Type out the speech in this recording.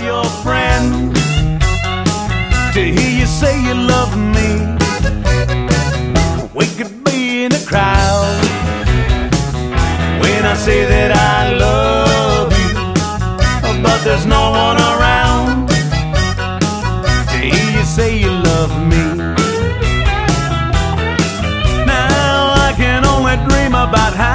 your friend, to hear you say you love me. We could be in a crowd when I say that I love you, but there's no one around to hear you say you love me. Now I can only dream about how